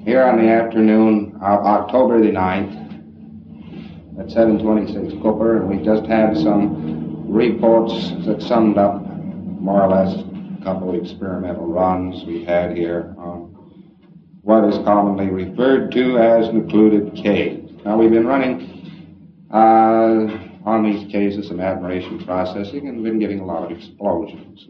here on the afternoon of October the 9th at 7:26 Cooper, and we just had some reports that summed up more or less a couple of experimental runs we had here on what is commonly referred to as an occluded cave. Now, we've been running on these cases some admiration processing and been getting a lot of explosions.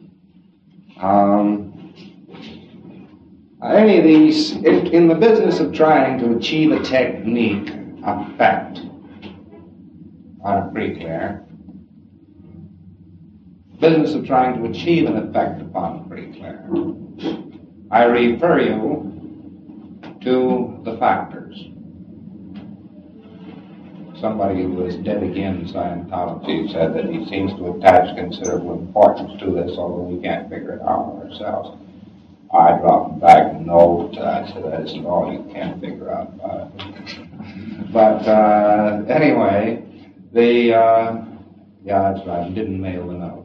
Any of these, in the business of trying to achieve a technique effect on a pre-clear, business of trying to achieve an effect upon a pre-clear, I refer you to the factors. Somebody who is dead again Scientology said that he seems to attach considerable importance to this, although we can't figure it out ourselves. I dropped back a note. I said, that isn't all you can't figure out about it. But anyway, yeah, that's right. I didn't mail the note.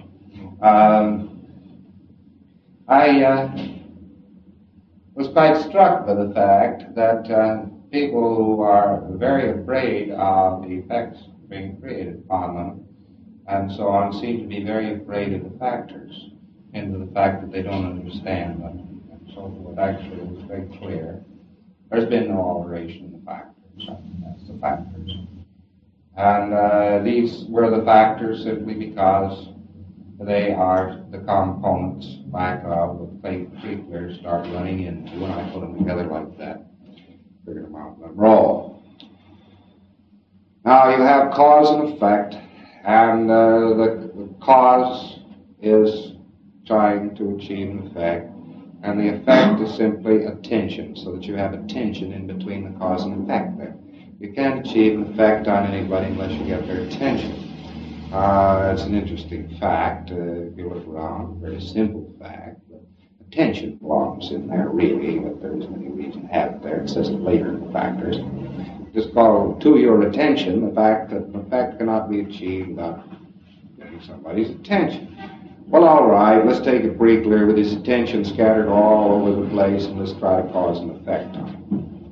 I was quite struck by the fact that people who are very afraid of the effects being created upon them and so on seem to be very afraid of the factors, and the fact that they don't understand them. So forth. Actually, it was very clear. There's been no alteration in the factors. That's the factors. And these were the factors simply because they are the components back of the pre-clears start running into, and I put them together like that. Figured them out in a row. Now you have cause and effect, and the cause is trying to achieve an effect, and the effect is simply attention, so that you have attention in between the cause and effect there. You can't achieve an effect on anybody unless you get their attention. That's an interesting fact. If you look around, a very simple fact. But attention belongs in there, really, but there isn't any reason to have it there. It says it later in the factors. Just call to your attention the fact that an effect cannot be achieved without getting somebody's attention. Well, all right, let's take it pre-clear with his attention scattered all over the place, and let's try to cause an effect on it.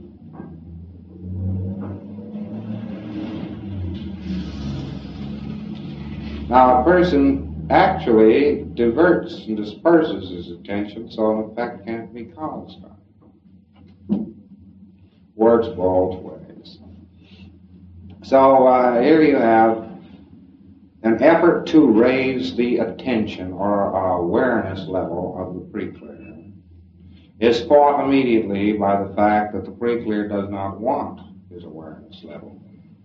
Now, a person actually diverts and disperses his attention so an effect can't be caused on it. Works both ways. So here you have an effort to raise the attention or awareness level of the pre-clear is fought immediately by the fact that the pre-clear does not want his awareness level.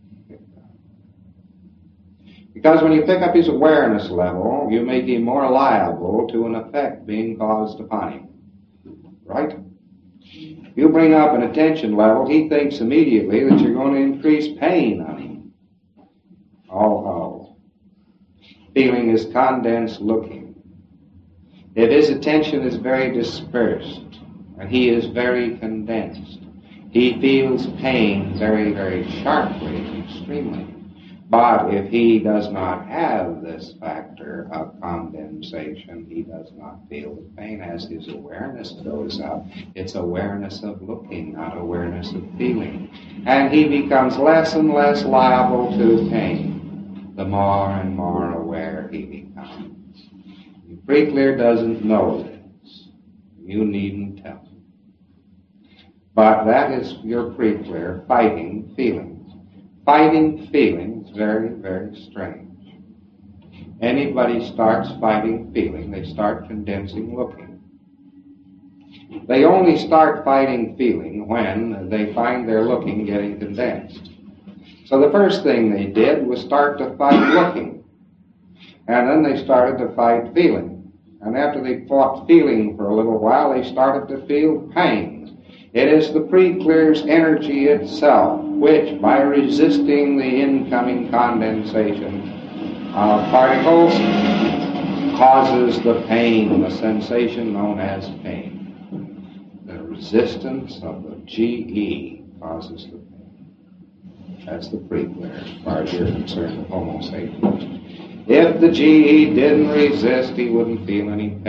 Because when you pick up his awareness level, you make him more liable to an effect being caused upon him. Right? You bring up an attention level, he thinks immediately that you're going to increase pain on him. Oh. Feeling is condensed looking. If his attention is very dispersed, and he is very condensed, he feels pain very, very sharply, extremely. But if he does not have this factor of condensation, he does not feel the pain as his awareness goes up. It's awareness of looking, not awareness of feeling. And he becomes less and less liable to pain, the more and more aware he becomes. The pre-clear doesn't know this. You needn't tell him. But that is your pre-clear fighting feelings. Fighting feelings, very, very strange. Anybody starts fighting feeling, they start condensing looking. They only start fighting feeling when they find their looking getting condensed. So the first thing they did was start to fight looking. And then they started to fight feeling. And after they fought feeling for a little while, they started to feel pain. It is the pre-clear's energy itself which, by resisting the incoming condensation of particles, causes the pain, the sensation known as pain. The resistance of the GE causes the pain. That's the pre-clear, as far as you're concerned, Homo sapiens. If the GE didn't resist, he wouldn't feel any pain.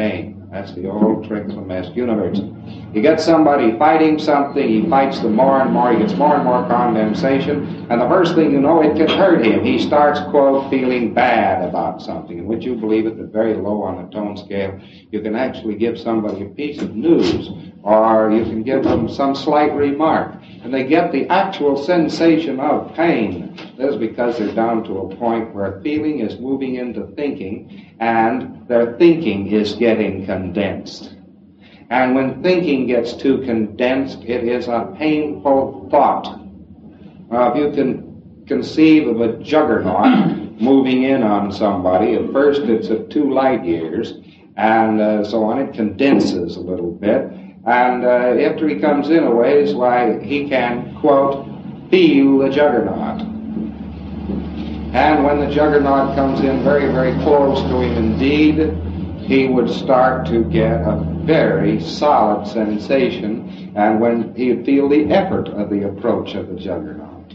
That's the old trick of the masked universe. You get somebody fighting something, he fights them more and more, he gets more and more condensation, and the first thing you know, it can hurt him. He starts, quote, feeling bad about something. And would you believe it, that very low on the tone scale, you can actually give somebody a piece of news, or you can give them some slight remark, and they get the actual sensation of pain. This is because they're down to a point where feeling is moving into thinking, and their thinking is getting condensed. And when thinking gets too condensed, it is a painful thought. If you can conceive of a juggernaut moving in on somebody, at first it's at 2 light years, and so on. It condenses a little bit. And after he comes in a ways, why, he can, quote, feel the juggernaut. And when the juggernaut comes in very, very close to him indeed, he would start to get a very solid sensation, and when he would feel the effort of the approach of the juggernaut.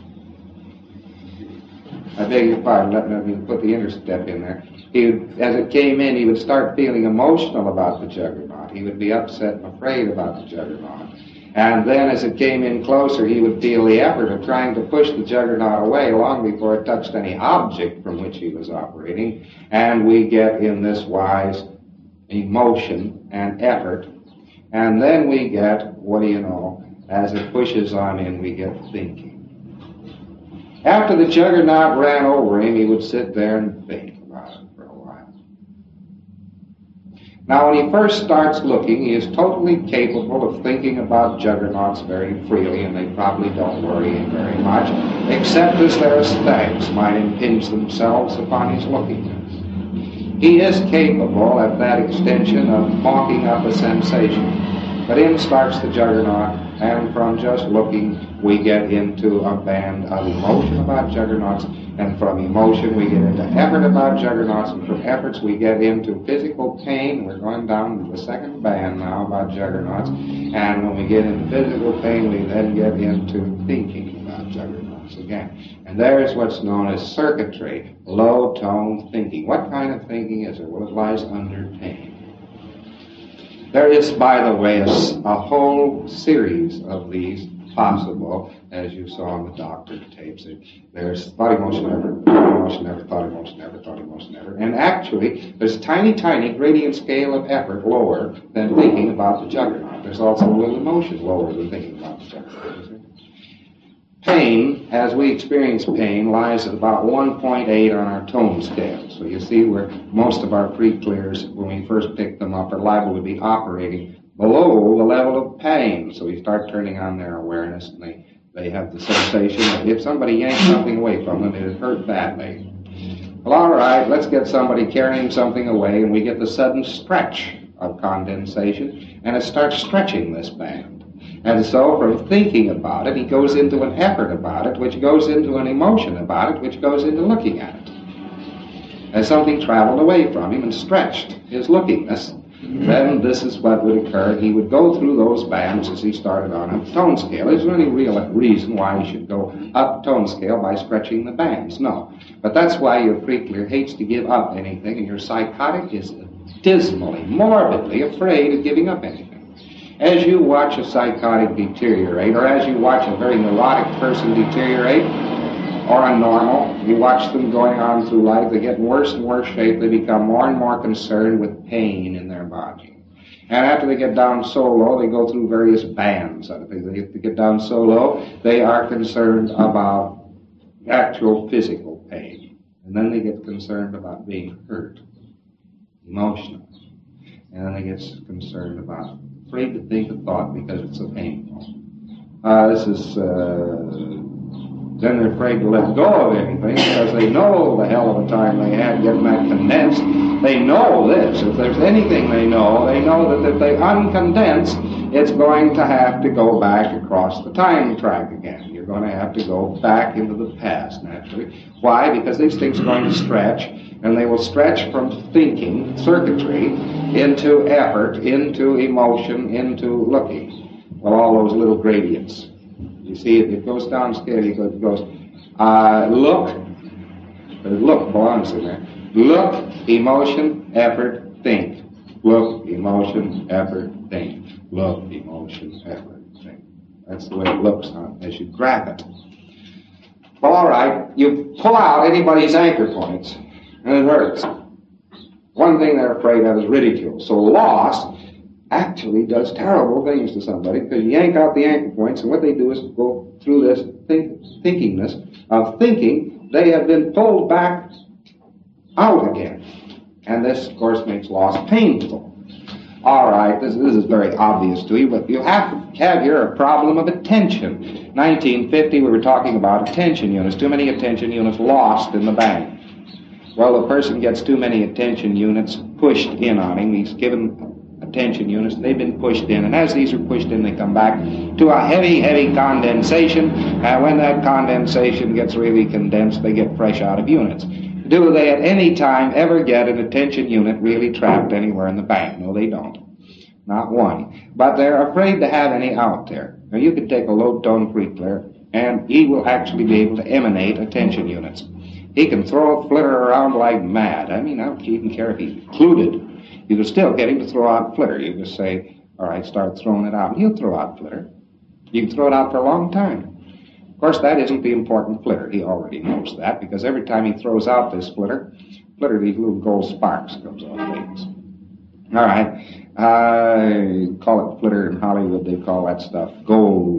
I beg your pardon, let me put the interstep in there. He would, as it came in, he would start feeling emotional about the juggernaut. He would be upset and afraid about the juggernaut. And then as it came in closer, he would feel the effort of trying to push the juggernaut away long before it touched any object from which he was operating. And we get in this wise emotion and effort. And then we get, what do you know, as it pushes on in, we get thinking. After the juggernaut ran over him, he would sit there and think about it for a while. Now, when he first starts looking, he is totally capable of thinking about juggernauts very freely, and they probably don't worry him very much, except as their aesthetics might impinge themselves upon his lookingness. He is capable, at that extension, of mocking up a sensation. But in starts the juggernaut, and from just looking, we get into a band of emotion about juggernauts, and from emotion we get into effort about juggernauts, and from efforts we get into physical pain. We're going down to the second band now about juggernauts, and when we get into physical pain, we then get into thinking about juggernauts again. And there's what's known as circuitry, low-tone thinking. What kind of thinking is it? Well, it lies under pain. There is, by the way, a whole series of these possible, as you saw on the doctor tapes. There's thought, emotion, effort, thought, emotion, effort, thought, emotion, effort, thought, emotion, effort. And actually, there's a tiny, tiny gradient scale of effort lower than thinking about the juggernaut. There's also a little emotion lower than thinking about the juggernaut. Pain, as we experience pain, lies at about 1.8 on our tone scale. So you see where most of our pre-clears, when we first pick them up, are liable to be operating below the level of pain. So we start turning on their awareness, and they have the sensation that if somebody yanked something away from them, it would hurt badly. Well, all right, let's get somebody carrying something away, and we get the sudden stretch of condensation, and it starts stretching this band. And so from thinking about it, he goes into an effort about it, which goes into an emotion about it, which goes into looking at it. As something traveled away from him and stretched his lookingness, then this is what would occur. He would go through those bands as he started on a tone scale. Is there any real reason why he should go up tone scale by stretching the bands? No. But that's why your pre-clear hates to give up anything, and your psychotic is dismally, morbidly afraid of giving up anything. As you watch a psychotic deteriorate, or as you watch a very neurotic person deteriorate, or a normal, you watch them going on through life, they get in worse and worse shape, they become more and more concerned with pain in their body. And after they get down so low, they go through various bands. If they get down so low, they are concerned about actual physical pain. And then they get concerned about being hurt, emotional. And then they get concerned about afraid to think a thought because it's so painful. Then they're afraid to let go of anything because they know the hell of a time they had getting that condensed. They know this. If there's anything they know that if they uncondense, it's going to have to go back across the time track again. You're going to have to go back into the past, naturally. Why? Because these things are going to stretch, and they will stretch from thinking, circuitry, into effort, into emotion, into looking. Well, all those little gradients. You see, it goes down scale. It goes, look, but look belongs in there. Look, emotion, effort, think. Look, emotion, effort, think. Look, emotion, effort, think. That's the way it looks as you grab it. Well, all right, you pull out anybody's anchor points, and it hurts. One thing they're afraid of is ridicule. So loss actually does terrible things to somebody, because you yank out the anchor points, and what they do is go through this thinkingness of thinking they have been pulled back out again. And this, of course, makes loss painful. All right, this is very obvious to you, but you have to have here a problem of attention. 1950, we were talking about attention units. Too many attention units lost in the bank. Well, the person gets too many attention units pushed in on him. He's given attention units. They've been pushed in. And as these are pushed in, they come back to a heavy, heavy condensation. And when that condensation gets really condensed, they get fresh out of units. Do they at any time ever get an attention unit really trapped anywhere in the bank? No, they don't. Not one. But they're afraid to have any out there. Now, you could take a low-tone Freeclear, and he will actually be able to emanate attention units. He can throw a flitter around like mad. I mean, I don't even care if he's occluded. You can still get him to throw out flitter. You just say, all right, start throwing it out. And he'll throw out flitter. You can throw it out for a long time. Of course, that isn't the important flitter. He already knows that, because every time he throws out this flitter, these little gold sparks comes off things. All right. Call it flitter in Hollywood. They call that stuff gold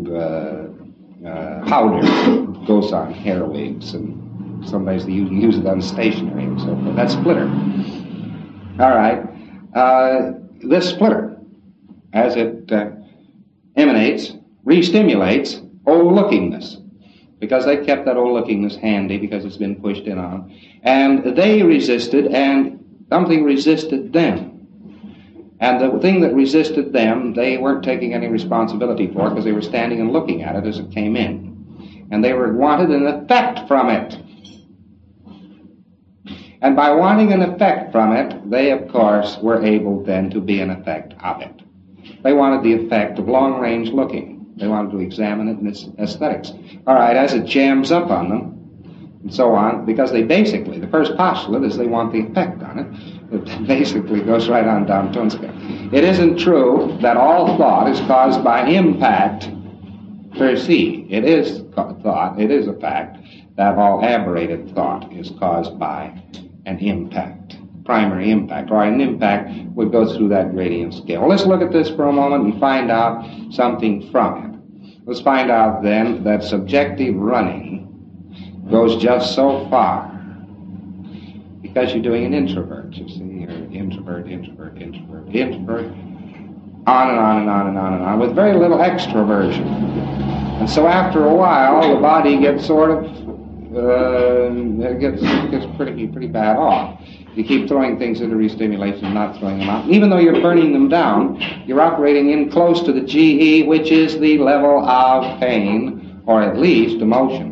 powder. It goes on hair wigs, and sometimes they use it on stationery and so forth. That's flitter. All right. This flitter, as it emanates, re-stimulates old-lookingness, because they kept that old-lookingness handy because it's been pushed in on. And they resisted, and something resisted them. And the thing that resisted them, they weren't taking any responsibility for, because they were standing and looking at it as it came in. And they wanted an effect from it. And by wanting an effect from it, they, of course, were able then to be an effect of it. They wanted the effect of long-range looking. They wanted to examine it in its aesthetics. All right, as it jams up on them, and so on, because they basically, the first postulate is they want the effect on it. It basically goes right on down Tunska. It isn't true that all thought is caused by impact per se. It is thought, it is a fact, that all aberrated thought is caused by an impact, primary impact, or an impact would go through that gradient scale. Well, let's look at this for a moment and find out something from it. Let's find out then that subjective running goes just so far, because you're doing an introvert, you see, you're introvert, on and on and on and on and on, with very little extroversion. And so after a while, the body gets sort of, it gets pretty bad off. You keep throwing things into re-stimulation and not throwing them out. Even though you're burning them down, you're operating in close to the GE, which is the level of pain, or at least emotion.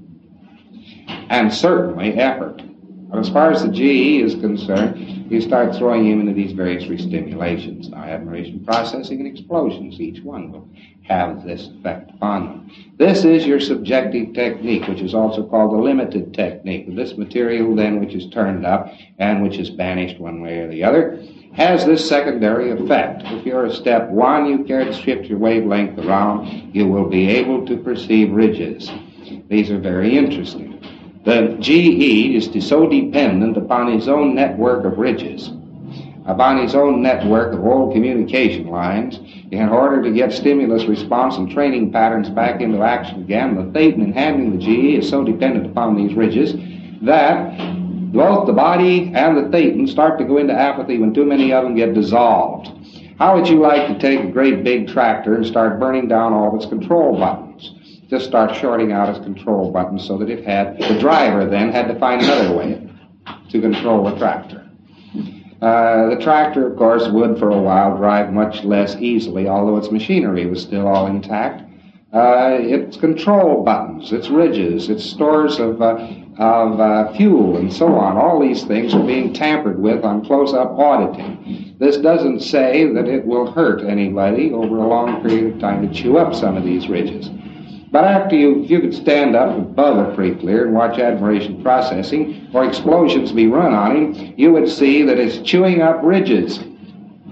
And certainly effort. But as far as the GE is concerned, you start throwing him into these various re-stimulations. Now, admiration processing and explosions, each one will have this effect upon them. This is your subjective technique, which is also called the limited technique. This material then, which is turned up and which is banished one way or the other, has this secondary effect. If you're a step 1, you care to shift your wavelength around, you will be able to perceive ridges. These are very interesting. The GE is so dependent upon his own network of ridges, upon his own network of old communication lines, in order to get stimulus response and training patterns back into action again. The thetan in handling the GE is so dependent upon these ridges that both the body and the thetan start to go into apathy when too many of them get dissolved. How would you like to take a great big tractor and start burning down all of its control buttons? Just start shorting out its control buttons so that the driver then had to find another way to control the tractor. The tractor, of course, would for a while drive much less easily, although its machinery was still all intact. Its control buttons, its ridges, its stores of fuel, and so on, all these things are being tampered with on close-up auditing. This doesn't say that it will hurt anybody over a long period of time to chew up some of these ridges. But if you could stand up above a Freeclear and watch admiration processing or explosions be run on him, you would see that it's chewing up ridges.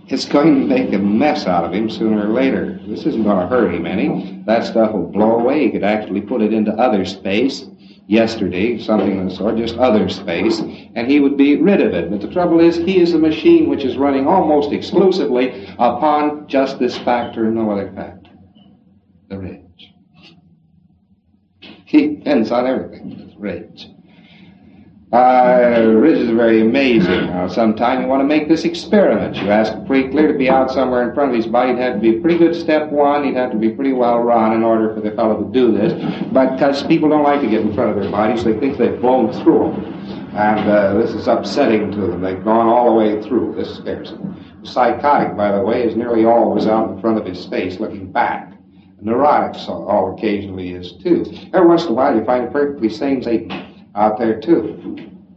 it's going to make a mess out of him sooner or later. This isn't going to hurt him any. That stuff will blow away. He could actually put it into other space, yesterday, something of the sort, just other space, and he would be rid of it. But the trouble is, he is a machine which is running almost exclusively upon just this factor and no other factor, the ridge. He depends on everything, this ridge. Ridge is very amazing. Now, sometime you want to make this experiment. You ask pretty clear to be out somewhere in front of his body. It'd have to be a pretty good step one. He'd have to be pretty well run in order for the fellow to do this. But because people don't like to get in front of their bodies, they think they've blown through them. And this is upsetting to them. They've gone all the way through. This scares them. Psychotic, by the way, is nearly always out in front of his face looking back. Neurotics all occasionally is too. Every once in a while you find a perfectly sane Satan out there too.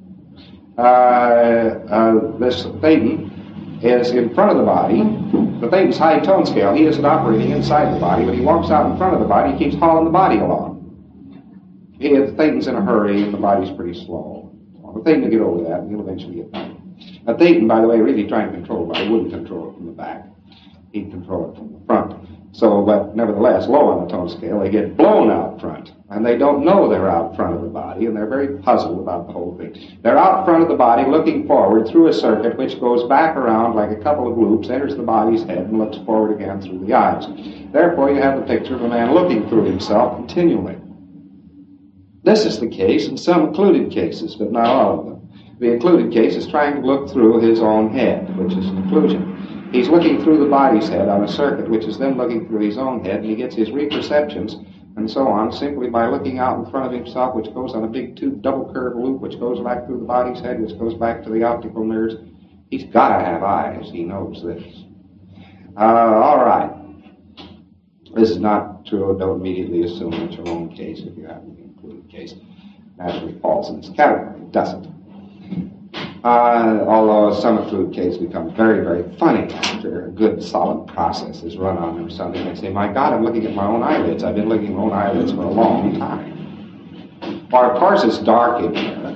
This Thetan is in front of the body. The Thetan's high tone scale. He isn't operating inside the body, but he walks out in front of the body. He keeps hauling the body along. The Thetan's in a hurry, and the body's pretty slow. Well, the Thetan will get over that, and he'll eventually get back. A Thetan, by the way, really trying to control the body, wouldn't control it from the back. He'd control it from the front. So, but nevertheless, low on the tone scale, they get blown out front. And they don't know they're out front of the body, and they're very puzzled about the whole thing. They're out front of the body looking forward through a circuit which goes back around like a couple of loops, enters the body's head, and looks forward again through the eyes. Therefore, you have the picture of a man looking through himself continually. This is the case in some included cases, but not all of them. The included case is trying to look through his own head, which is an inclusion. He's looking through the body's head on a circuit, which is then looking through his own head, and he gets his reperceptions and so on simply by looking out in front of himself, which goes on a big tube double curved loop, which goes back through the body's head, which goes back to the optical nerves. He's got to have eyes. He knows this. All right. This is not true. Don't immediately assume it's your own case if you have an included case. Naturally falls in this category. It doesn't. Although some included cases become very, very funny after a good, solid process is run on them or something. They say, my God, I'm looking at my own eyelids. I've been looking at my own eyelids for a long time. Or, of course, it's dark in here.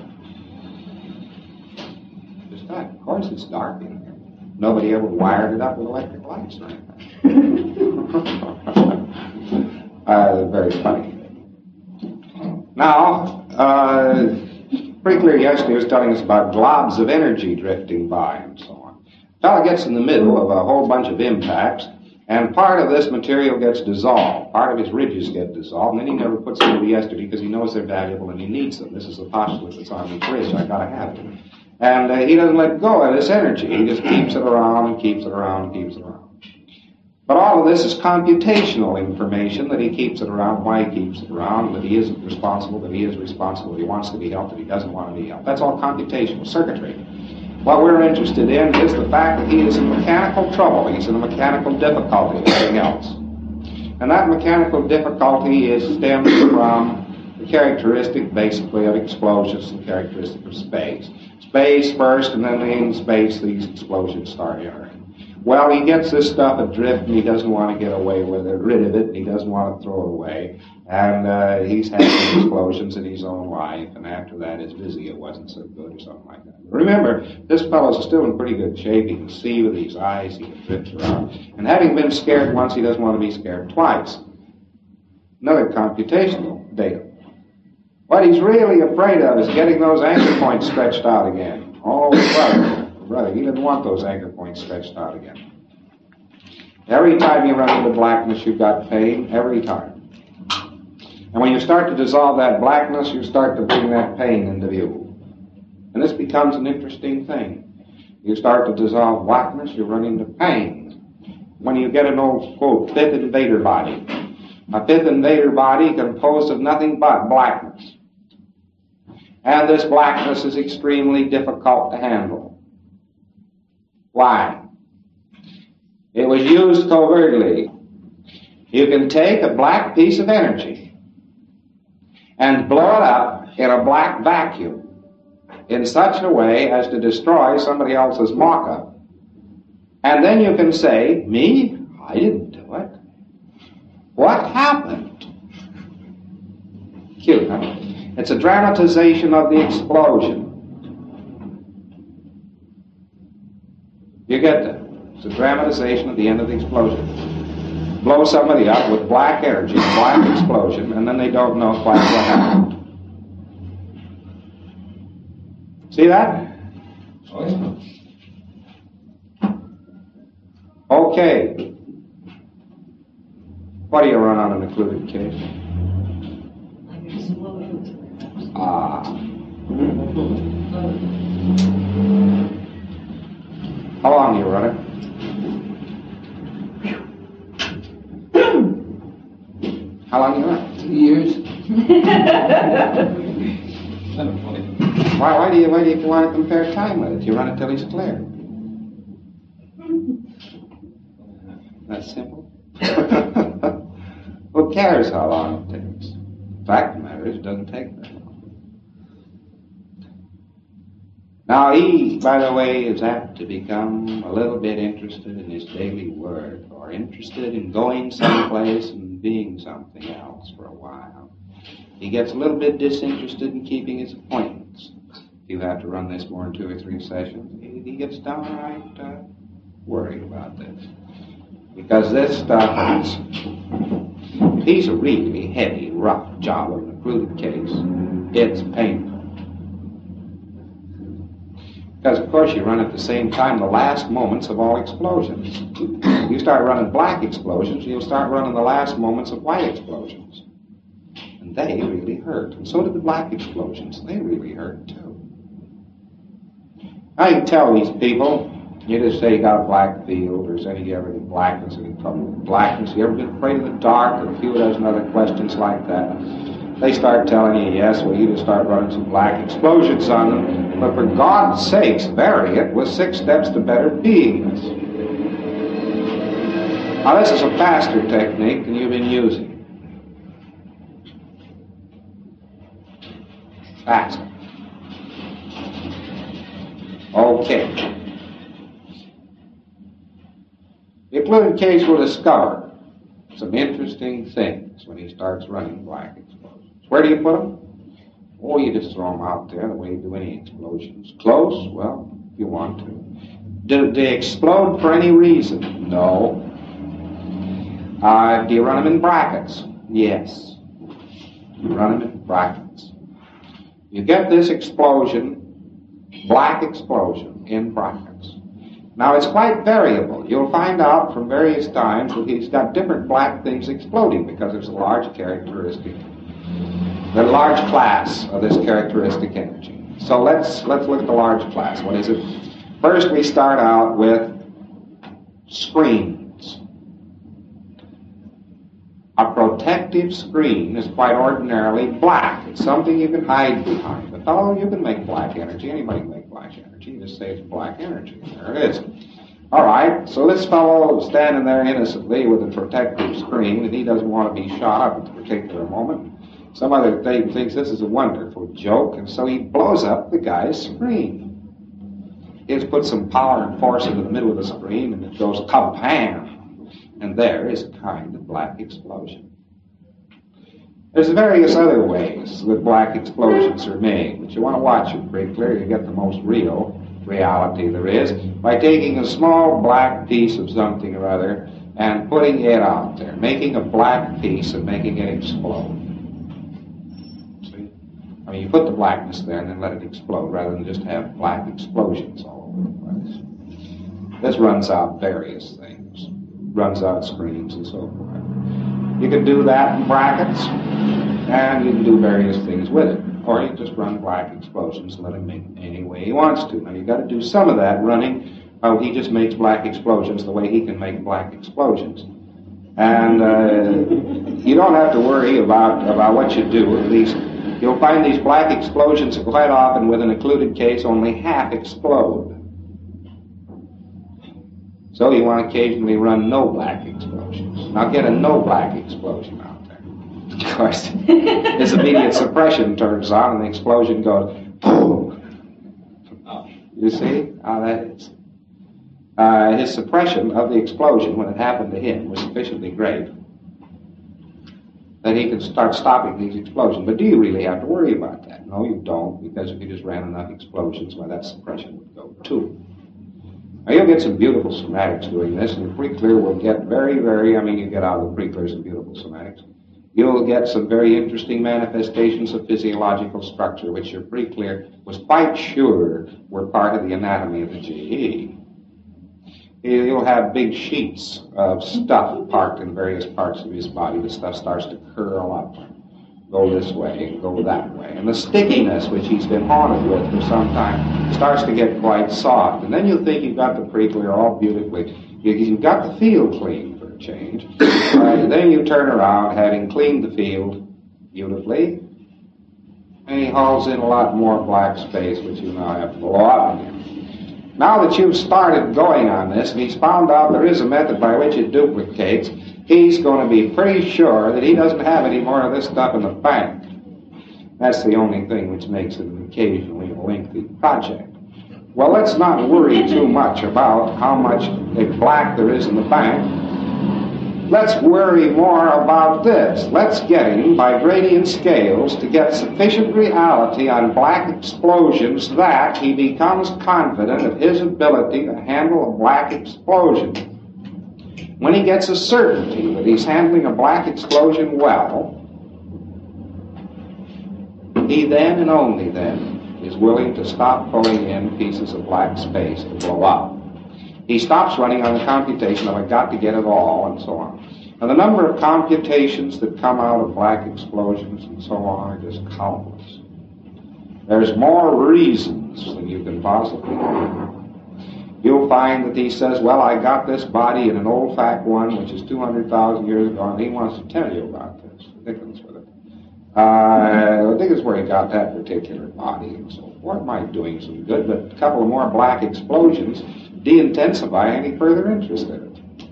Just that. Of course, it's dark in here. Nobody ever wired it up with electric lights or anything. Very funny. Now, pretty clear yesterday was telling us about globs of energy drifting by and so on. The fellow gets in the middle of a whole bunch of impacts, and part of this material gets dissolved. Part of his ridges get dissolved, and then he never puts them into yesterday because he knows they're valuable and he needs them. This is the postulate that's on the ridge. I gotta have it. And he doesn't let go of this energy. He just keeps it around and keeps it around and keeps it around. But all of this is computational information, that he keeps it around, why he keeps it around, that he isn't responsible, that he is responsible, that he wants to be helped, that he doesn't want to be helped. That's all computational circuitry. What we're interested in is the fact that he is in mechanical trouble. He's in a mechanical difficulty, nothing else. And that mechanical difficulty stems from the characteristic, basically, of explosions, the characteristic of space. Space first, and then in space, these explosions start occurring. Well, he gets this stuff adrift, and he doesn't want to get away with it, rid of it, and he doesn't want to throw it away. And he's had some explosions in his own life, and after that his visio wasn't so good or something like that. But remember, this fellow's still in pretty good shape. He can see with his eyes, he can drift around. And having been scared once, he doesn't want to be scared twice. Another computational data. What he's really afraid of is getting those anchor points stretched out again. Oh, brother, he didn't want those anchor points stretched out again. Every time you run into blackness, you've got pain, every time. And when you start to dissolve that blackness, you start to bring that pain into view. And this becomes an interesting thing. You start to dissolve blackness, you run into pain. When you get an old, quote, fifth invader body. A fifth invader body composed of nothing but blackness. And this blackness is extremely difficult to handle. Why? It was used covertly. You can take a black piece of energy and blow it up in a black vacuum in such a way as to destroy somebody else's mock-up. And then you can say, me? I didn't do it. What happened? Cute, huh? It's a dramatization of the explosion. You get that? It's It's a dramatization of the end of the explosion. Blow somebody up with black energy, black explosion, and then they don't know quite what happened. See that? Okay. What do you run on an occluded case? How long do you run it? How long do you run it? 2 years. Why do you want to compare time with it? You run it till he's clear. That's simple. Who cares how long it takes? The fact of the matter is, it doesn't take that long. Now, he, by the way, is apt to become a little bit interested in his daily work, or interested in going someplace and being something else for a while. He gets a little bit disinterested in keeping his appointments. If you have to run this more than 2 or 3 sessions, he gets downright worried about this. Because this stuff is, if he's a really heavy, rough job of an occluded case, it's painful. Because, of course, you run at the same time the last moments of all explosions. You start running black explosions, you'll start running the last moments of white explosions. And they really hurt. And so did the black explosions. They really hurt, too. I can tell these people, you just say you got a black field, or say you ever get blackness, any trouble with blackness, you ever been afraid of the dark, or a few dozen other questions like that. They start telling you, yes, well, you just start running some black explosions on them. But for God's sakes, vary it with 6 steps to better beingness. Now, this is a faster technique than you've been using. Faster. Okay. The occluded case will discover some interesting things when he starts running black explosions. Where do you put them? Oh, you just throw them out there the way you do any explosions. Close? Well, if you want to. Do they explode for any reason? No. Do you run them in brackets? Yes. You run them in brackets. You get this explosion, black explosion, in brackets. Now, it's quite variable. You'll find out from various times that he's got different black things exploding because there's a large characteristic, a large class of this characteristic energy. So let's look at the large class. What is it? First, we start out with screens. A protective screen is quite ordinarily black. It's something you can hide behind. But oh, you can make black energy. Anybody can make black energy. You just say it's black energy. There it is. All right, so this fellow is standing there innocently with a protective screen, and he doesn't want to be shot up at the particular moment. Some other thing thinks this is a wonderful joke, and so he blows up the guy's screen. He just puts some power and force into the middle of the screen, and it goes kabam. And there is a kind of black explosion. There's various other ways that black explosions are made, but you want to watch it pretty clear. You get the most real reality there is by taking a small black piece of something or other and putting it out there, making a black piece and making it explode. See? I mean, you put the blackness there and then let it explode rather than just have black explosions all over the place. This runs out various things. Runs out screens and so forth. You can do that in brackets, and you can do various things with it. Or you just run black explosions and let him make it any way he wants to. Now, you've got to do some of that running. He just makes black explosions the way he can make black explosions. And you don't have to worry about what you do. At least you'll find these black explosions quite often with an occluded case only half explode. So you want to occasionally run no black explosions. Now get a no black explosion out there. Of course, his immediate suppression turns on and the explosion goes boom. You see how that is? His suppression of the explosion when it happened to him was sufficiently great that he could start stopping these explosions. But do you really have to worry about that? No, you don't, because if you just ran enough explosions, well, that suppression would go too. Now you'll get some beautiful somatics doing this, and the pre-clear will get very, very, you get out of the pre-clear some beautiful somatics. You'll get some very interesting manifestations of physiological structure, which your pre-clear was quite sure were part of the anatomy of the GE. You'll have big sheets of stuff parked in various parts of his body. The stuff starts to curl up, go this way and go that way. And the stickiness, which he's been haunted with for some time, starts to get quite soft. And then you think you've got the pre-clear all beautifully. You've got the field clean for a change. And then you turn around, having cleaned the field beautifully, and he hauls in a lot more black space, which you now have to blow out again. Now that you've started going on this, and he's found out there is a method by which it duplicates, he's going to be pretty sure that he doesn't have any more of this stuff in the bank. That's the only thing which makes it an occasionally lengthy project. Well, let's not worry too much about how much black there is in the bank. Let's worry more about this. Let's get him, by gradient scales, to get sufficient reality on black explosions that he becomes confident of his ability to handle a black explosion. When he gets a certainty that he's handling a black explosion well, he then and only then is willing to stop pulling in pieces of black space to blow up. He stops running on the computation of I've got to get it all and so on. And the number of computations that come out of black explosions and so on are just countless. There's more reasons than you can possibly do. You'll find that he says, well, I got this body in an old fat one, which is 200,000 years ago, and he wants to tell you about this. Ridiculous with it. I think it's where he got that particular body and so forth. Might doing some good, but a couple of more black explosions de-intensify any further interest in it.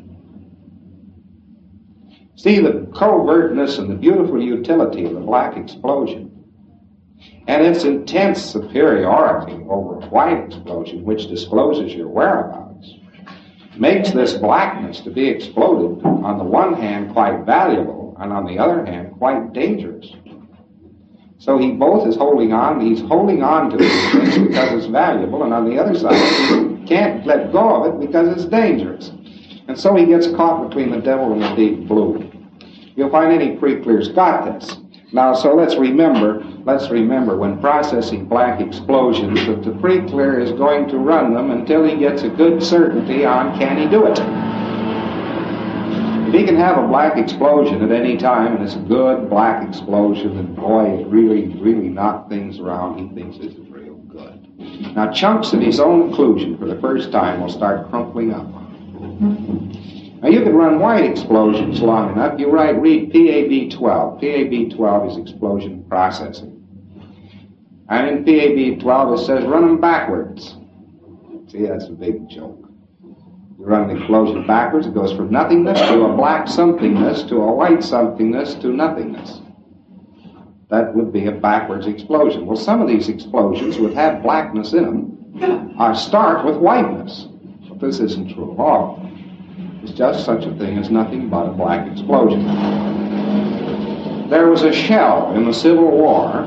See the covertness and the beautiful utility of the black explosion and its intense superiority over a white explosion, which discloses your whereabouts, makes this blackness to be exploded on the one hand quite valuable and on the other hand quite dangerous. So he both is holding on to these things because it's valuable, and on the other side he can't let go of it because it's dangerous. And so he gets caught between the devil and the deep blue. You'll find any pre-clear's got this. Now, so let's remember when processing black explosions that the pre-clear is going to run them until he gets a good certainty on can he do it. If he can have a black explosion at any time, and it's a good black explosion, and boy, it really, really knocked things around, he thinks this is real good. Now, chunks of his own occlusion for the first time will start crumpling up. Now, you can run white explosions long enough. You read PAB-12. PAB-12 is explosion processing. And in PAB-12 it says run them backwards. See, that's a big joke. You run the explosion backwards, it goes from nothingness to a black somethingness to a white somethingness to nothingness. That would be a backwards explosion. Well, some of these explosions would have blackness in them start with whiteness. But this isn't true at all. It's just such a thing as nothing but a black explosion. There was a shell in the Civil War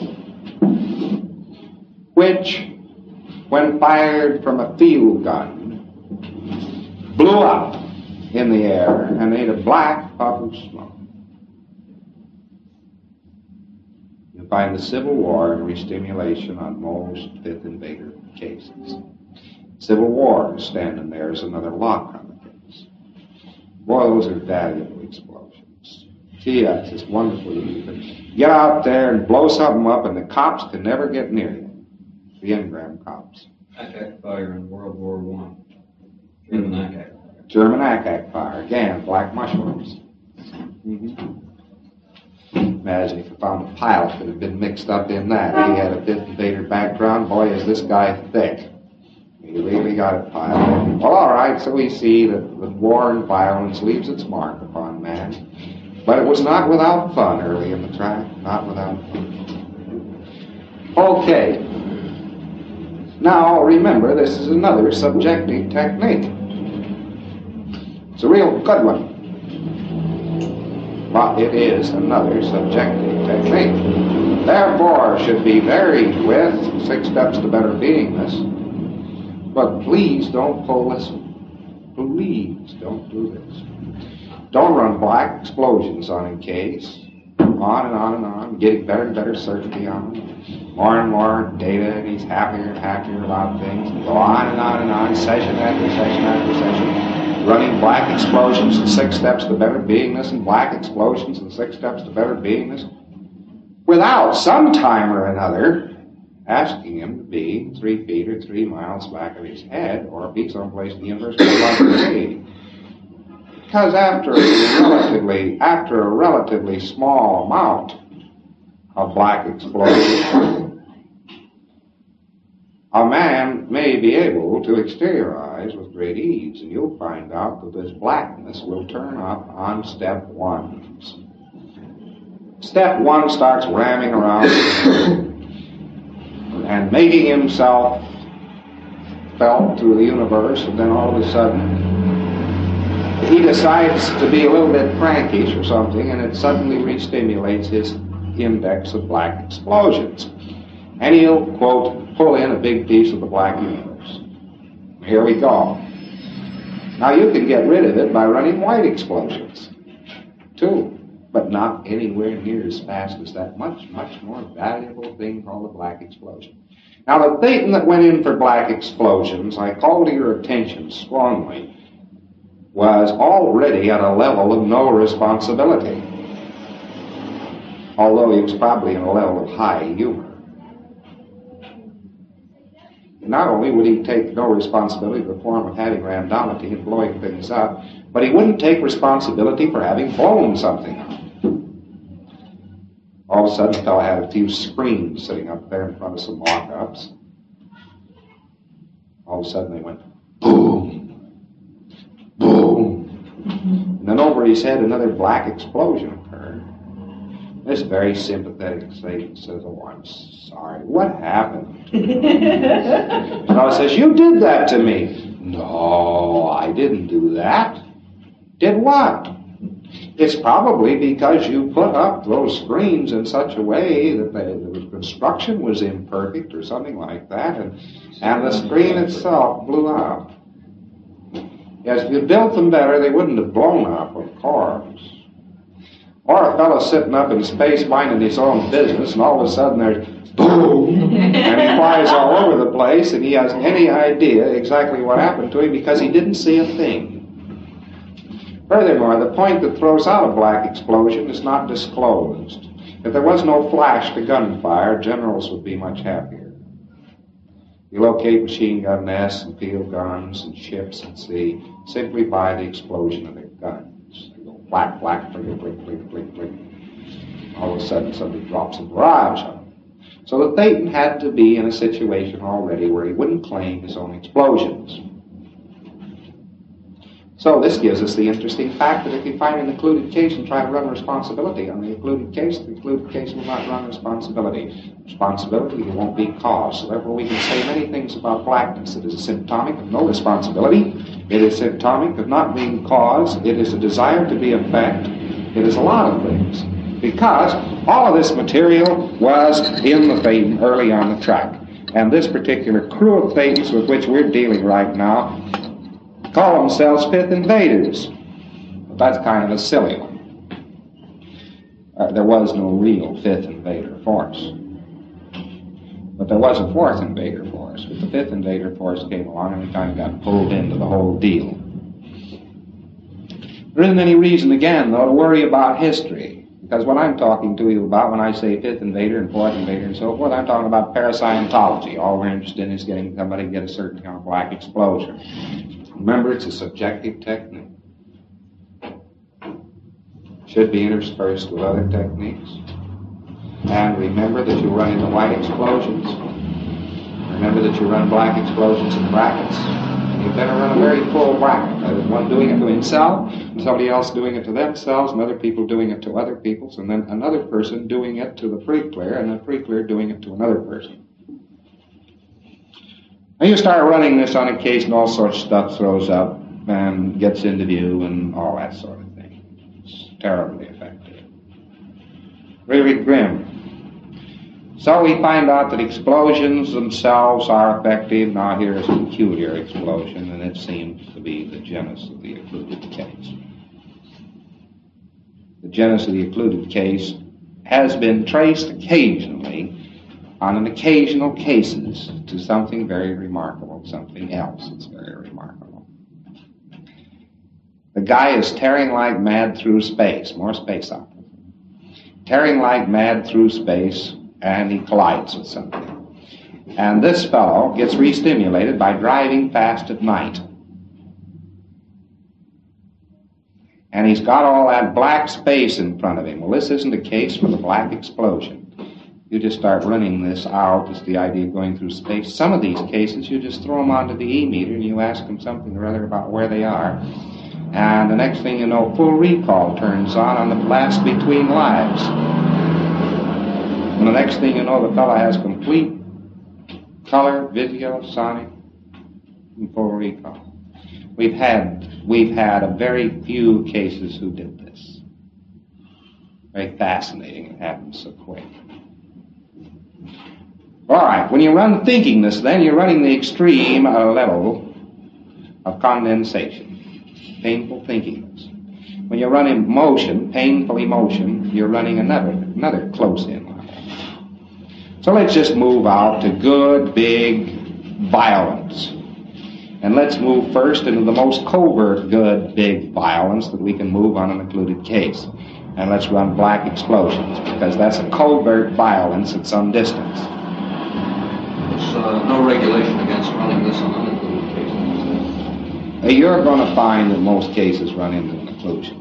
which, when fired from a field gun, blew up in the air and made a black puff of smoke. You find the Civil War and restimulation on most Fifth Invader cases. Civil War is standing there as another lock on the case. Boy, those are valuable explosions. Gee, that's just wonderful. You can get out there and blow something up and the cops can never get near you. The engram cops. Ack fire in World War I. German Ack. German Ack fire. Again, black mushrooms. Imagine if you found a pilot that had been mixed up in that. He had a Fifth Invader background. Boy, is this guy thick. He really got it piled in. Well, all right, so we see that war and violence leaves its mark upon man. But it was not without fun early in the track. Not without fun. Okay. Now, remember, this is another subjective technique. It's a real good one. But it is another subjective technique. Therefore, should be varied with 6 Steps to Better Beingness. But please don't pull this one. Please don't do this. Don't run black explosions on in case. On and on and on, getting better and better certainty on him. More and more data, and he's happier and happier about things. And go on and on and on, session after session after session, running black explosions and 6 steps to better beingness, and black explosions and 6 steps to better beingness, without some time or another asking him to be 3 feet or 3 miles back of his head, or be someplace in the universe where he wants to be. Because after a relatively small amount of black explosion, a man may be able to exteriorize with great ease, and you'll find out that this blackness will turn up on step 1. Step 1 starts ramming around and making himself felt through the universe, and then all of a sudden he decides to be a little bit prankish or something, and it suddenly re-stimulates his index of black explosions. And he'll, quote, pull in a big piece of the black universe. Here we go. Now you can get rid of it by running white explosions, too, but not anywhere near as fast as that much, much more valuable thing called the black explosion. Now the Thetan that went in for black explosions, I call to your attention strongly, was already at a level of no responsibility, although he was probably in a level of high humor. Not only would he take no responsibility for the form of having randomity and blowing things up, but he wouldn't take responsibility for having blown something up. All of a sudden, the fellow had a few screens sitting up there in front of some mock-ups. All of a sudden, they went boom. Boom. And then over his head, another black explosion occurred. This very sympathetic Satan says, "Oh, I'm sorry. What happened?" And I says, "You did that to me." "No, I didn't do that." "Did what?" "It's probably because you put up those screens in such a way that the construction was imperfect or something like that, and the screen itself blew out." Yes, if you built them better, they wouldn't have blown up, of course. Or a fellow sitting up in space minding his own business, and all of a sudden there's boom, and he flies all over the place, and he has any idea exactly what happened to him because he didn't see a thing. Furthermore, the point that throws out a black explosion is not disclosed. If there was no flash to gunfire, generals would be much happier. You locate machine gun nests and field guns and ships at sea simply by the explosion of their guns. They go black, black, blink, blink, blink, blink, blink. All of a sudden somebody drops a barrage on them. So the Thetan had to be in a situation already where he wouldn't claim his own explosions. So this gives us the interesting fact that if you find an occluded case and try to run responsibility on the occluded case will not run responsibility. Responsibility won't be cause. So therefore we can say many things about blackness. It is symptomatic of no responsibility. It is symptomatic of not being cause. It is a desire to be effect. It is a lot of things. Because all of this material was in the Thetan early on the track. And this particular crew of Thetans with which we're dealing right now call themselves fifth invaders. But that's kind of a silly one. There was no real fifth invader force. But there was a fourth invader force. But the fifth invader force came along and we kind of got pulled into the whole deal. There isn't any reason, again, though, to worry about history. Because what I'm talking to you about when I say fifth invader and fourth invader and so forth, I'm talking about parascientology. All we're interested in is getting somebody to get a certain kind of black explosion. Remember, it's a subjective technique. Should be interspersed with other techniques. And remember that you run into white explosions. Remember that you run black explosions in brackets. And you better run a very full bracket. That is, one doing it to himself, and somebody else doing it to themselves, and other people doing it to other peoples, and then another person doing it to the pre-clear, and the pre-clear doing it to another person. Now you start running this on a case and all sorts of stuff throws up and gets into view and all that sort of thing. It's terribly effective. Really grim. So we find out that explosions themselves are effective. Now here's a peculiar explosion, and it seems to be the genus of the occluded case. The genus of the occluded case has been traced occasionally, on an occasional cases, to something very remarkable, something else that's very remarkable. The guy is tearing like mad through space, more space opera. Tearing like mad through space, and he collides with something. And this fellow gets re-stimulated by driving fast at night. And he's got all that black space in front of him. Well, this isn't a case for the black explosion. You just start running this out. It's the idea of going through space. Some of these cases, you just throw them onto the E-meter and you ask them something or other about where they are. And the next thing you know, full recall turns on the blast between lives. And the next thing you know, the fellow has complete color, video, sonic, and full recall. We've had a very few cases who did this. Very fascinating. It happens so quick. All right, when you run thinkingness, then you're running the extreme level of condensation, painful thinkingness. When you run emotion, painful emotion, you're running another close-in level. So let's just move out to good, big violence. And let's move first into the most covert, good, big violence that we can move on an occluded case. And let's run black explosions, because that's a covert violence at some distance. There's no regulation against running this on unoccluded cases. You're going to find that most cases run into an occlusion.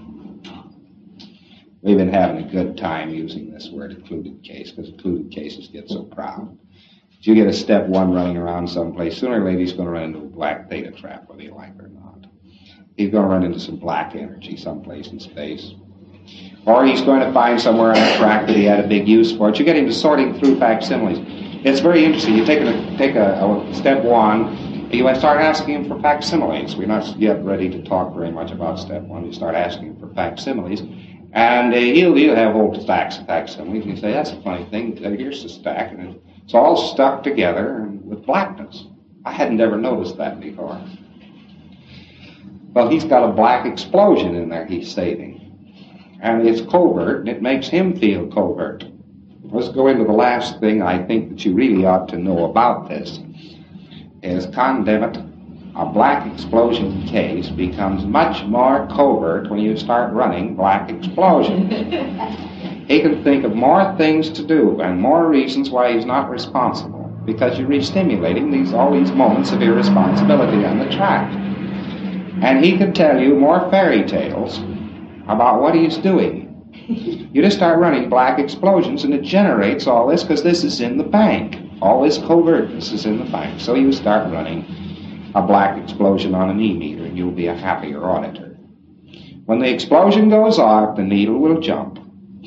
We've been having a good time using this word occluded case, because occluded cases get so proud. If you get a step one running around someplace, sooner or later he's going to run into a black theta trap, whether you like it or not. He's going to run into some black energy someplace in space. Or he's going to find somewhere on a track that he had a big use for it. You get into sorting through facsimiles. It's very interesting. You take a step one, you start asking him for facsimiles. We're not yet ready to talk very much about step one. You start asking him for facsimiles. And he'll have whole stacks of facsimiles. And you say, that's a funny thing. Here's the stack. And it's all stuck together with blackness. I hadn't ever noticed that before. Well, he's got a black explosion in there he's saving. And it's covert, and it makes him feel covert. Let's go into the last thing I think that you really ought to know about this. Is condemet, a black explosion case, becomes much more covert when you start running black explosions. He can think of more things to do and more reasons why he's not responsible, because you're re-stimulating all these moments of irresponsibility on the track. And he could tell you more fairy tales about what he's doing. You just start running black explosions and it generates all this, because this is in the bank. All this covertness is in the bank. So you start running a black explosion on an E-meter and you'll be a happier auditor. When the explosion goes off, the needle will jump.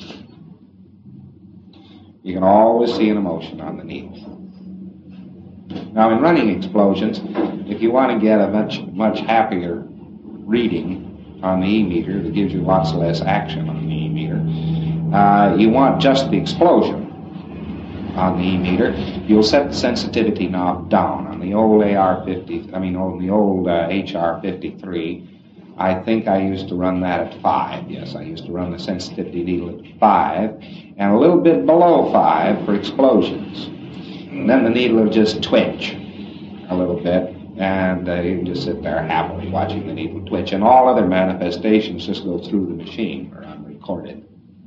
You can always see an emotion on the needle. Now, in running explosions, if you want to get a much happier reading on the E-meter that gives you lots less action on the E-meter, you want just the explosion on the E-meter. You'll set the sensitivity knob down. On the old HR-53, I think I used to run that at 5. Yes, I used to run the sensitivity needle at 5, and a little bit below 5 for explosions. And then the needle will just twitch a little bit, and you can just sit there happily watching the needle twitch, and all other manifestations just go through the machine or unrecorded.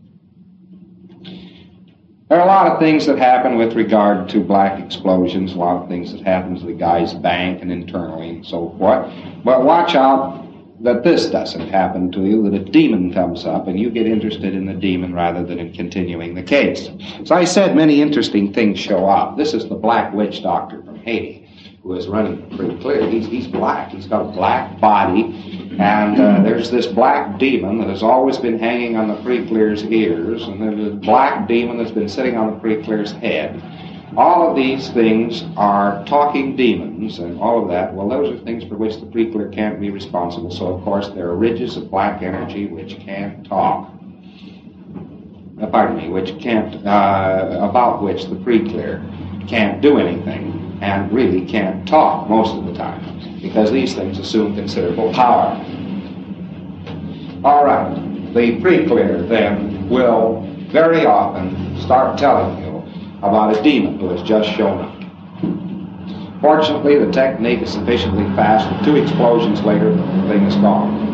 There are a lot of things that happen with regard to black explosions, a lot of things that happen to the guy's bank and internally and so forth. But watch out that this doesn't happen to you, that a demon comes up and you get interested in the demon rather than in continuing the case. As I said, many interesting things show up. This is the black witch doctor from Haiti, who is running pretty clear. He's black. He's got a black body, and there's this black demon that has always been hanging on the pre-clear's ears, and there's a black demon that's been sitting on the pre-clear's head. All of these things are talking demons and all of that. Well, those are things for which the pre-clear can't be responsible, so of course there are ridges of black energy which can't talk. The which can't, about which the pre-clear can't do anything and really can't talk most of the time, because these things assume considerable power. All right, the pre-clear then will very often start telling you about a demon who has just shown up. Fortunately, the technique is sufficiently fast that 2 explosions later, the thing is gone.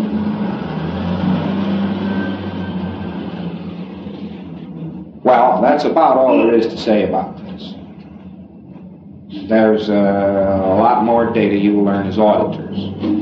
Well, that's about all there is to say about this. There's a lot more data you will learn as auditors.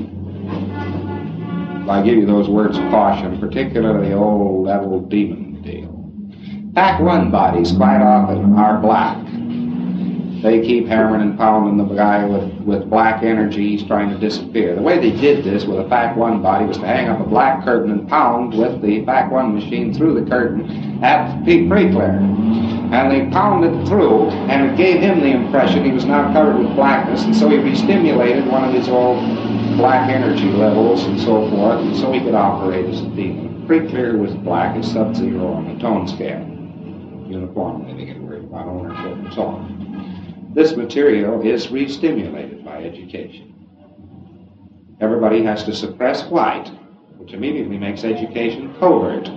I give you those words of caution, particularly the old level demon deal. Pack 1 bodies quite often are black. They keep hammering and pounding the guy with black energy. He's trying to disappear. The way they did this with a Pack 1 body was to hang up a black curtain and pound with the Pack 1 machine through the curtain at the pre-clear. And they pounded through, and it gave him the impression he was now covered with blackness, and so he re-stimulated one of his old black energy levels and so forth, and so he could operate as a demon. Pre-clear was black as sub-zero on the tone scale. Uniformly, they get worried about ownership and so on. This material is re-stimulated by education. Everybody has to suppress white, which immediately makes education covert.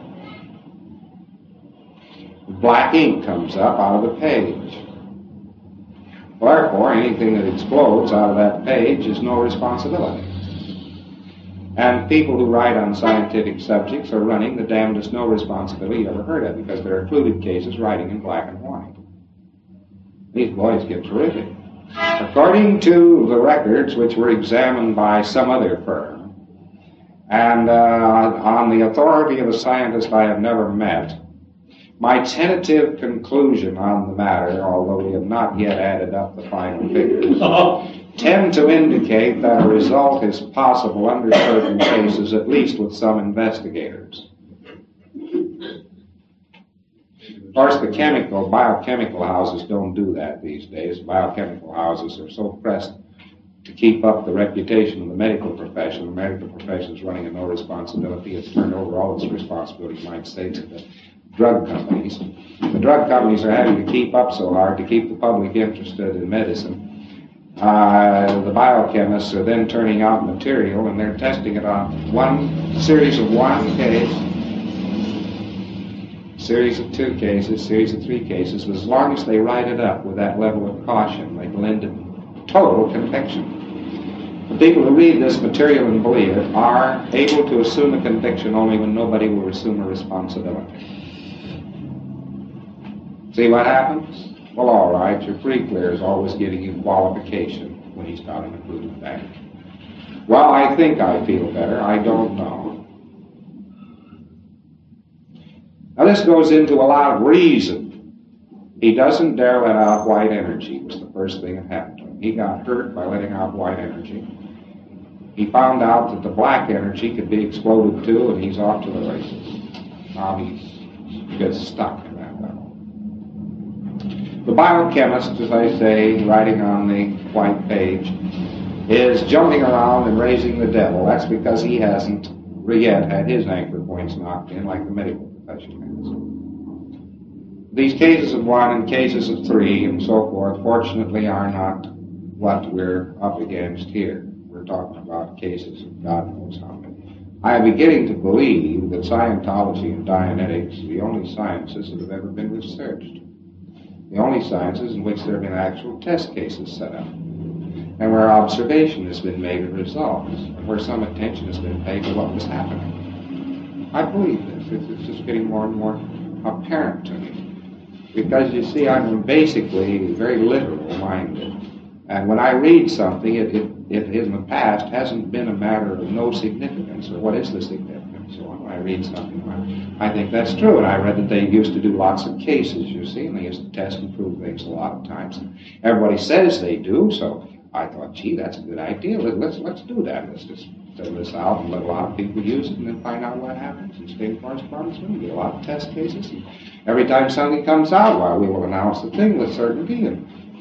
Black ink comes up out of the page. Therefore, anything that explodes out of that page is no responsibility. And people who write on scientific subjects are running the damnedest no responsibility you ever heard of, because there are included cases writing in black and white. These boys get terrific. According to the records, which were examined by some other firm, and on the authority of a scientist I have never met, my tentative conclusion on the matter, although we have not yet added up the final figures, tend to indicate that a result is possible under certain cases, at least with some investigators. Of course, the biochemical houses don't do that these days. Biochemical houses are so pressed to keep up the reputation of the medical profession. The medical profession is running a no responsibility. It's turned over all its responsibility, you might say, to the drug companies. The drug companies are having to keep up so hard to keep the public interested in medicine. The biochemists are then turning out material, and they're testing it on one series of 1 case, series of 2 cases, series of 3 cases. But as long as they write it up with that level of caution, they will end in total conviction. The people who read this material and believe it are able to assume a conviction only when nobody will assume a responsibility. See what happens? Well, all right, your pre-clear is always giving you qualification when he's got an included bank. Well, I think I feel better. I don't know. Now, this goes into a lot of reason. He doesn't dare let out white energy, was the first thing that happened to him. He got hurt by letting out white energy. He found out that the black energy could be exploded too, and he's off to the races. Now he gets stuck in that level. The biochemist, as I say, writing on the white page, is jumping around and raising the devil. That's because he hasn't yet had his anchor points knocked in like the medical profession has. These cases of 1 and cases of 3 and so forth, fortunately, are not what we're up against here. We're talking about cases of God knows how many. I am beginning to believe that Scientology and Dianetics are the only sciences that have ever been researched. The only sciences in which there have been actual test cases set up, and where observation has been made of results, and where some attention has been paid to what was happening. I believe this. It's just getting more and more apparent to me. Because, you see, I'm basically very literal-minded. And when I read something, it in the past hasn't been a matter of no significance, or what is the significance. So when I read something, I think that's true. And I read that they used to do lots of cases, you see, and they used to test and prove things a lot of times. And everybody says they do, so I thought, gee, that's a good idea. Let's do that. Let's just send this out and let a lot of people use it and then find out what happens. And state correspondence, we get a lot of test cases. And every time something comes out, well, we will announce the thing with certainty. And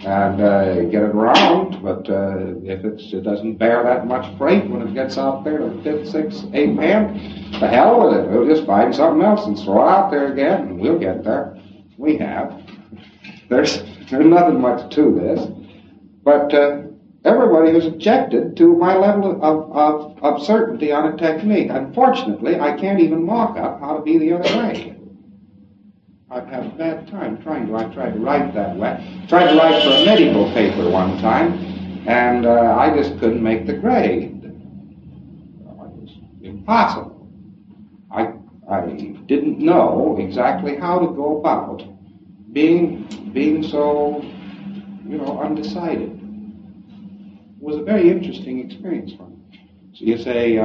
and get it around, but if it doesn't bear that much freight when it gets out there to the 5th, 6th, 8th hand, the hell with it. We'll just find something else and throw it out there again, and we'll get there. We have. There's nothing much to this, but everybody has objected to my level of certainty on a technique. Unfortunately, I can't even mock up how to be the other way. I've had a bad time trying to. I tried to write that way. Tried to write for a medical paper one time, and I just couldn't make the grade. It was impossible. I didn't know exactly how to go about being so, undecided. It was a very interesting experience for me. So you say,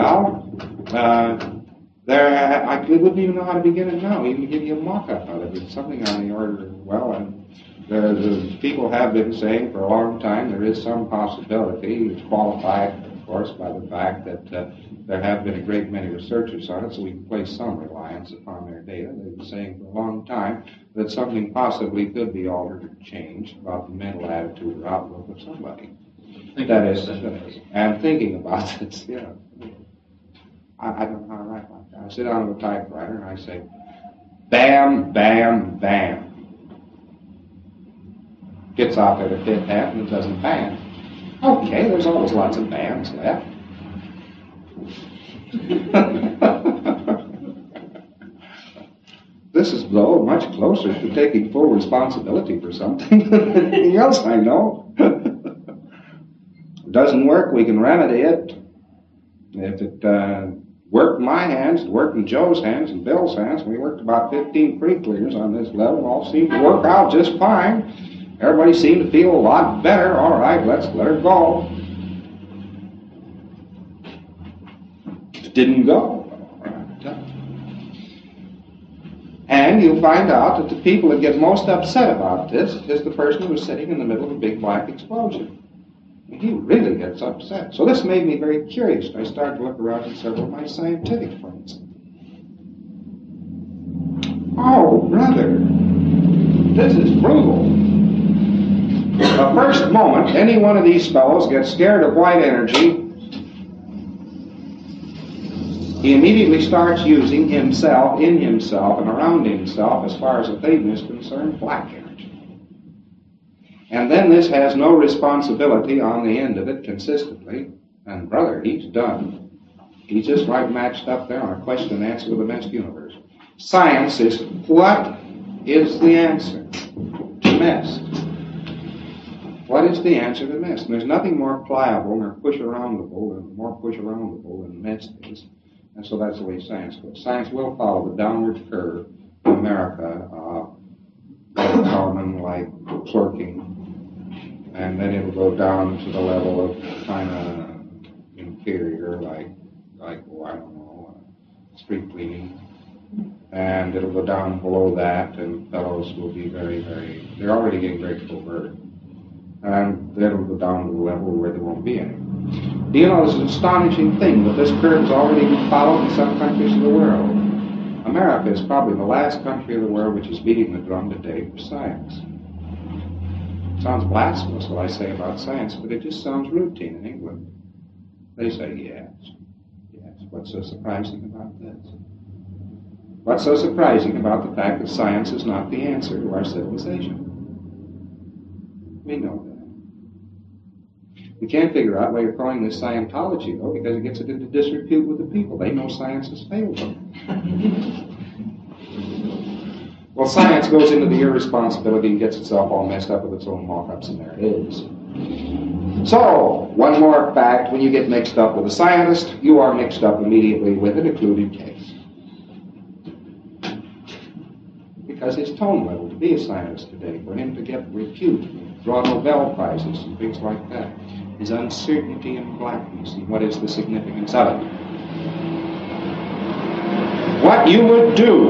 I wouldn't even know how to begin it now, even to give you a mock-up of it. It's something on the order of, the people have been saying for a long time there is some possibility. It's qualified, of course, by the fact that there have been a great many researchers on it, so we can place some reliance upon their data. They've been saying for a long time that something possibly could be altered or changed about the mental attitude or outlook of somebody. That is, and thinking about it, yeah. I don't know how to write like that. I sit down at a typewriter and I say, bam, bam, bam. Gets out there to 5th half and it doesn't bam. Okay, there's always lots of bams left. This is, though, much closer to taking full responsibility for something than anything else I know. If it doesn't work, we can remedy it. If it worked in my hands, it worked in Joe's hands and Bill's hands. We worked about 15 pre-clears on this level. All seemed to work out just fine. Everybody seemed to feel a lot better. All right, let's let her go. It didn't go. And you'll find out that the people that get most upset about this is the person who's sitting in the middle of a big black explosion. And he really gets upset. So this made me very curious. I started to look around at several of my scientific friends. Oh, brother, this is brutal. The first moment any one of these fellows gets scared of white energy, he immediately starts using himself, in himself, and around himself, as far as the thing is concerned, black energy. And then this has no responsibility on the end of it consistently. And brother, he's done. He's just right matched up there on a question and answer with the best universe. Science is, what is the answer to mess? What is the answer to mess? And there's nothing more pliable nor more push-aroundable than mess is. And so that's the way science goes. Science will follow the downward curve in America, like Kalman, like clerking, and then it'll go down to the level of kind of inferior, like I don't know, street cleaning, and it'll go down below that, and fellows will be very, very, they're already getting very covert, and then it'll go down to the level where there won't be any. Do you know, it's an astonishing thing that this curve has already been followed in some countries of the world. America is probably the last country of the world which is beating the drum today for science. It sounds blasphemous what I say about science, but it just sounds routine in England. They say, yes. What's so surprising about this? What's so surprising about the fact that science is not the answer to our civilization? We know that. We can't figure out why you're calling this Scientology, though, because it gets it into disrepute with the people. They know science has failed them. Well, science goes into the irresponsibility and gets itself all messed up with its own mock-ups, and there it is. So, one more fact, when you get mixed up with a scientist, you are mixed up immediately with an occluded case. Because his tone level to be a scientist today, for him to get repute, draw Nobel Prizes and things like that, is uncertainty and blackness. And what is the significance of it? What you would do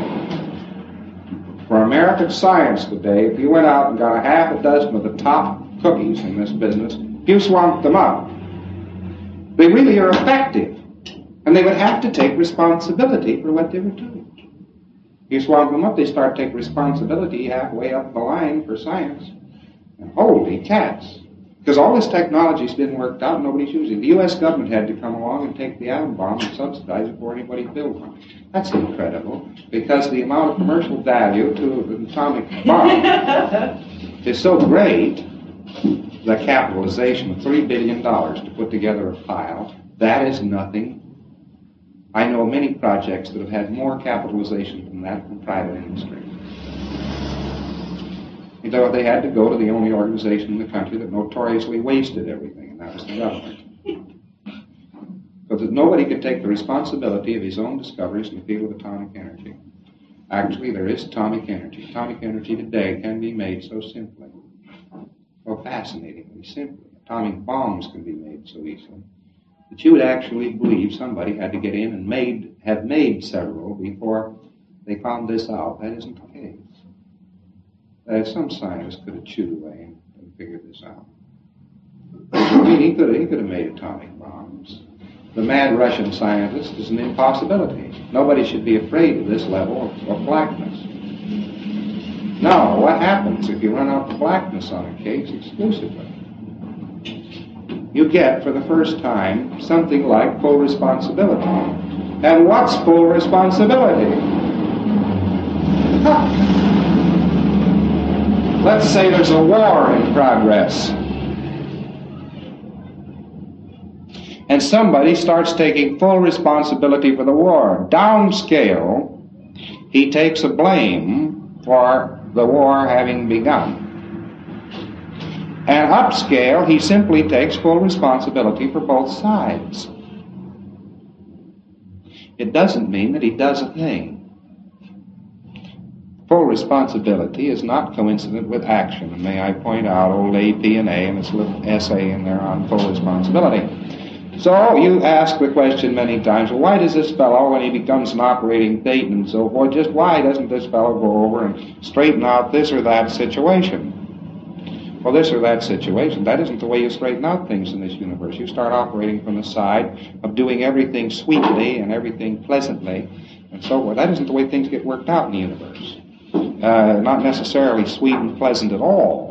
for American science today, if you went out and got a half a dozen of the top cookies in this business, if you swamped them up, they really are effective. And they would have to take responsibility for what they were doing. If you swamp them up, they start to take responsibility halfway up the line for science. And holy cats. Because all this technology's been worked out and nobody's using it. The U.S. government had to come along and take the atom bomb and subsidize it before anybody built one. That's incredible, because the amount of commercial value to an atomic bomb is so great, the capitalization of $3 billion to put together a pile, that is nothing. I know many projects that have had more capitalization than that from private industry. You know, they had to go to the only organization in the country that notoriously wasted everything, and that was the government. Because nobody could take the responsibility of his own discoveries in the field of atomic energy. Actually, there is atomic energy. Atomic energy today can be made so simply, so fascinatingly simply. Atomic bombs can be made so easily that you would actually believe somebody had to get in and have made several before they found this out. That isn't the case. Some scientist could have chewed away and figured this out. I mean, he could have made atomic bombs. The mad Russian scientist is an impossibility. Nobody should be afraid of this level of blackness. Now, what happens if you run out the blackness on a case exclusively? You get, for the first time, something like full responsibility. And what's full responsibility? Let's say there's a war in progress. And somebody starts taking full responsibility for the war. Downscale, he takes a blame for the war having begun. And upscale, he simply takes full responsibility for both sides. It doesn't mean that he does a thing. Full responsibility is not coincident with action. And may I point out old APNA and its little essay in there on full responsibility. So you ask the question many times, well, why does this fellow, when he becomes an operating Thetan and so forth, just why doesn't this fellow go over and straighten out this or that situation? Well, this or that situation, that isn't the way you straighten out things in this universe. You start operating from the side of doing everything sweetly and everything pleasantly and so forth. That isn't the way things get worked out in the universe. Not necessarily sweet and pleasant at all.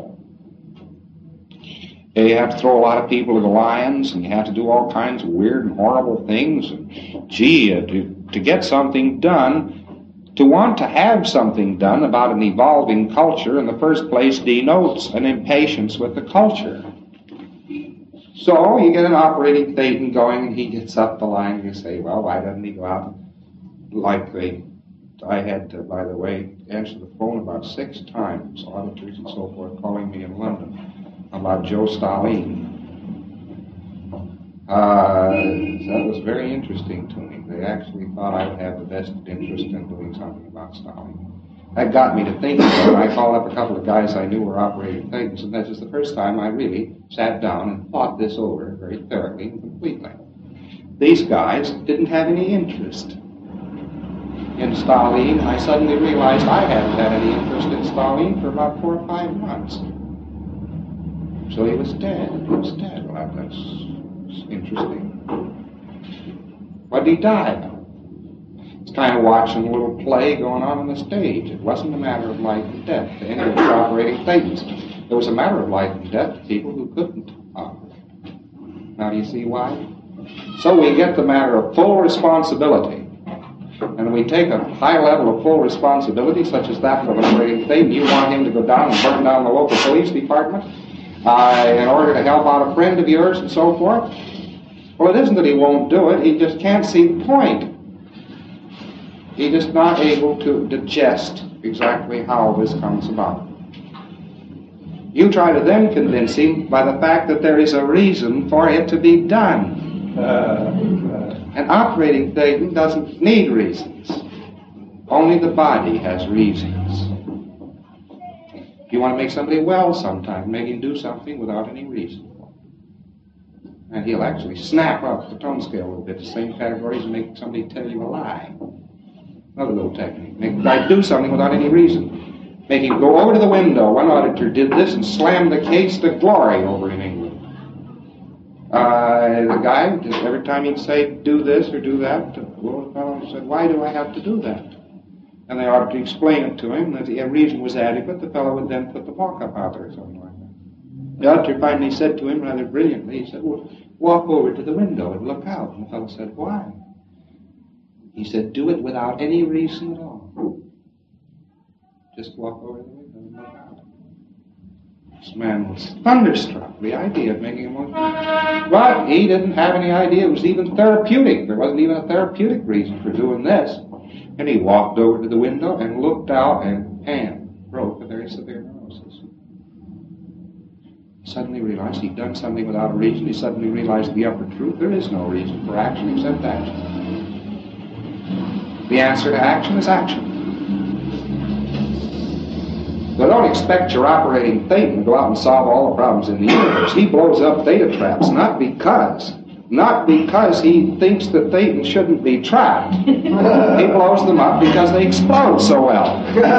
You have to throw a lot of people to the lions, and you have to do all kinds of weird and horrible things. And, to get something done, to want to have something done about an evolving culture in the first place denotes an impatience with the culture. So you get an operating Thetan going, and he gets up the line, and you say, well, why doesn't he go out like I had to, by the way, answer the phone about 6 times, auditors and so forth calling me in London about Joe Stalin. That was very interesting to me. They actually thought I would have the vested interest in doing something about Stalin. That got me to thinking, and I called up a couple of guys I knew were operating Thetans, and that was the first time I really sat down and thought this over very thoroughly and completely. These guys didn't have any interest in Stalin. I suddenly realized I hadn't had any interest in Stalin for about 4 or 5 months. So he was dead. He was dead. Well, that's interesting. What did he die of? It's kind of watching a little play going on the stage. It wasn't a matter of life and death to any of the operating Thetans. It was a matter of life and death to people who couldn't operate. Now, do you see why? So we get the matter of full responsibility. And we take a high level of full responsibility, such as that of an operating Thetan. You want him to go down and burn down the local police department in order to help out a friend of yours and so forth? Well, it isn't that he won't do it. He just can't see the point. He's just not able to digest exactly how this comes about. You try to then convince him by the fact that there is a reason for it to be done. An operating Thetan doesn't need reasons. Only the body has reasons. If you want to make somebody well sometime, make him do something without any reason. And he'll actually snap up the tone scale a little bit, the same categories, and make somebody tell you a lie. Another little technique. Make the guy do something without any reason. Make him go over to the window. One auditor did this and slammed the case to glory over in England. The guy, every time he'd say, do this or do that, the little fellow said, why do I have to do that? And they ought to explain it to him. If the reason was adequate, the fellow would then put the walk-up out there or something like that. The auditor finally said to him rather brilliantly, he said, well, walk over to the window and look out. And the fellow said, why? He said, do it without any reason at all. Just walk over to the window and look out. This man was thunderstruck, the idea of making a motion. But he didn't have any idea it was even therapeutic. There wasn't even a therapeutic reason for doing this. And he walked over to the window and looked out, and broke a very severe neurosis. He suddenly realized he'd done something without a reason. He suddenly realized the upper truth. There is no reason for action except action. The answer to action is action. So don't expect your operating Thetan to go out and solve all the problems in the universe. He blows up theta traps, not because he thinks that Thetan shouldn't be trapped. He blows them up because they explode so well.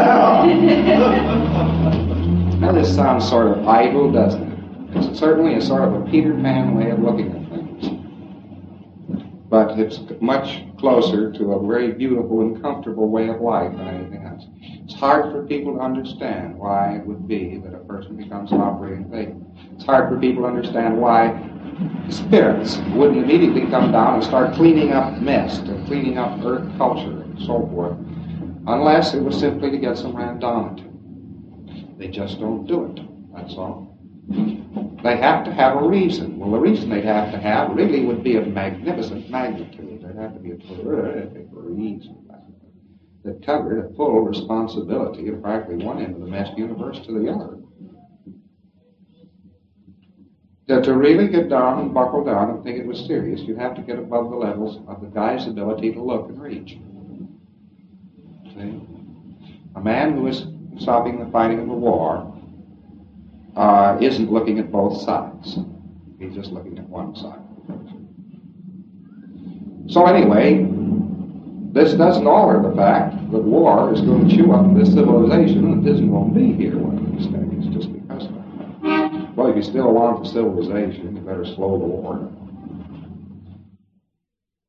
Now this sounds sort of idle, doesn't it? It's certainly a sort of a Peter Pan way of looking at things. But it's much closer to a very beautiful and comfortable way of life than anything else. It's hard for people to understand why it would be that a person becomes an operating Thetan. It's hard for people to understand why spirits wouldn't immediately come down and start cleaning up mist and cleaning up earth culture and so forth, unless it was simply to get some randomity. They just don't do it, that's all. They have to have a reason. Well, the reason they'd have to have really would be of magnificent magnitude. There'd have to be a terrific reason that covered a full responsibility of practically one end of the messed universe to the other. That to really get down and buckle down and think it was serious, you'd have to get above the levels of the guy's ability to look and reach. See? A man who is stopping the fighting of a war isn't looking at both sides. He's just looking at one side. So anyway, this doesn't alter the fact that war is going to chew up this civilization and it isn't going to be here one of these days just because of it. Well, if you still want the civilization, you better slow the war down.